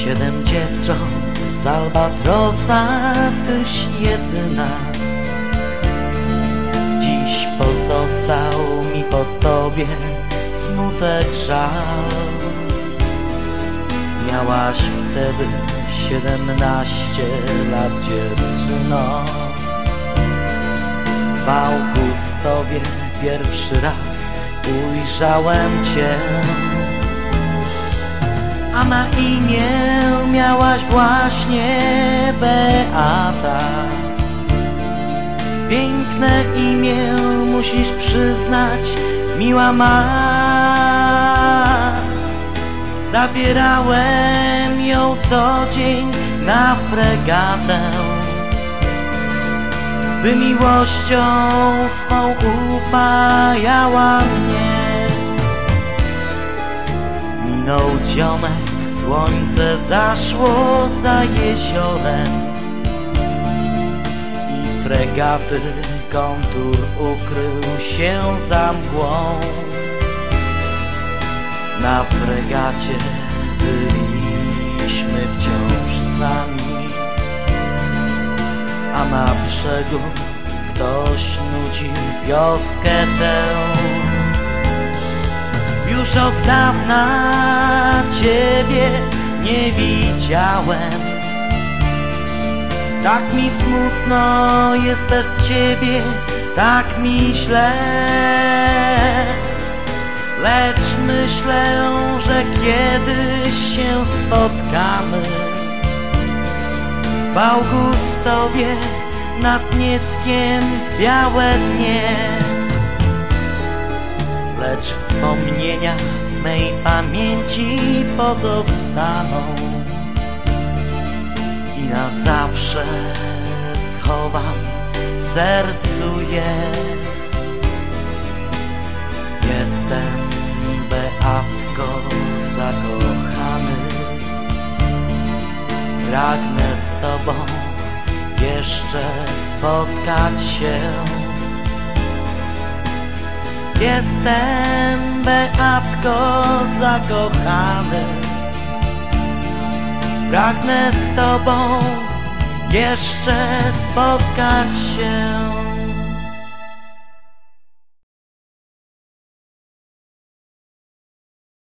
7 dziewcząt z Albatrosa, tyś jedyna. Dziś pozostał mi po tobie smutek, żal. Miałaś wtedy 17 lat, dziewczyno. W Augustowie pierwszy raz ujrzałem cię, a na imię miałaś właśnie Beata. Piękne imię, musisz przyznać, miła ma. Zabierałem ją co dzień na fregatę, by miłością swą upajała mnie. Minął dzionek, słońce zaszło za jeziorem i fregaty kontur ukrył się za mgłą. Na fregacie byliśmy wciąż sami, a na brzegu ktoś nucił wioskę tę. Już od dawna ciebie nie widziałem, tak mi smutno jest bez ciebie, tak mi źle. Lecz myślę, że kiedyś się spotkamy w Augustowie nad Nieckiem w białe dnie. Lecz wspomnienia mej pamięci pozostaną i na zawsze schowam w sercu je. Jestem, Beatko, zakochany, pragnę z tobą jeszcze spotkać się. Jestem, Beatko, zakochany, pragnę z tobą jeszcze spotkać się.